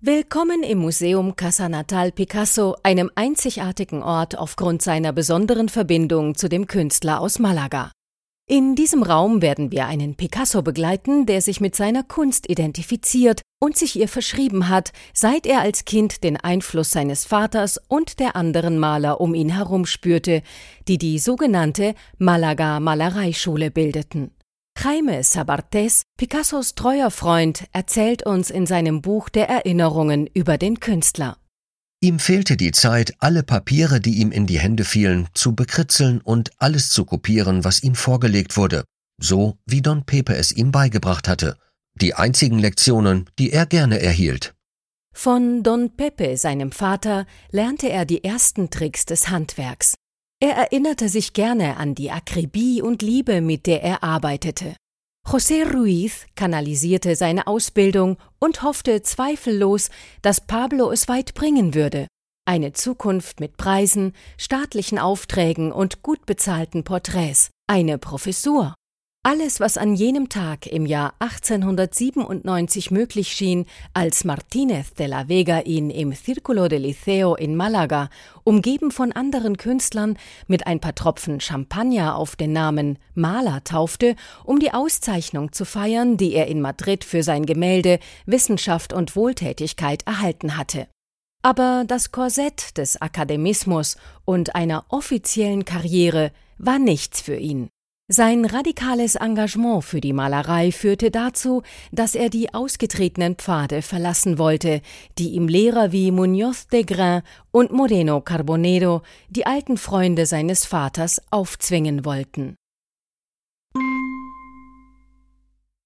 Willkommen im Museum Casa Natal Picasso, einem einzigartigen Ort aufgrund seiner besonderen Verbindung zu dem Künstler aus Malaga. In diesem Raum werden wir einen Picasso begleiten, der sich mit seiner Kunst identifiziert und sich ihr verschrieben hat, seit er als Kind den Einfluss seines Vaters und der anderen Maler um ihn herum spürte, die sogenannte Malaga-Malereischule bildeten. Jaime Sabartés, Picassos treuer Freund, erzählt uns in seinem Buch der Erinnerungen über den Künstler. Ihm fehlte die Zeit, alle Papiere, die ihm in die Hände fielen, zu bekritzeln und alles zu kopieren, was ihm vorgelegt wurde, so wie Don Pepe es ihm beigebracht hatte, die einzigen Lektionen, die er gerne erhielt. Von Don Pepe, seinem Vater, lernte er die ersten Tricks des Handwerks. Er erinnerte sich gerne an die Akribie und Liebe, mit der er arbeitete. José Ruiz kanalisierte seine Ausbildung und hoffte zweifellos, dass Pablo es weit bringen würde. Eine Zukunft mit Preisen, staatlichen Aufträgen und gut bezahlten Porträts, eine Professur. Alles, was an jenem Tag im Jahr 1897 möglich schien, als Martínez de la Vega ihn im Círculo del Liceo in Málaga, umgeben von anderen Künstlern, mit ein paar Tropfen Champagner auf den Namen Maler taufte, um die Auszeichnung zu feiern, die er in Madrid für sein Gemälde Wissenschaft und Wohltätigkeit erhalten hatte. Aber das Korsett des Akademismus und einer offiziellen Karriere war nichts für ihn. Sein radikales Engagement für die Malerei führte dazu, dass er die ausgetretenen Pfade verlassen wollte, die ihm Lehrer wie Muñoz de Grain und Moreno Carbonero, die alten Freunde seines Vaters, aufzwingen wollten.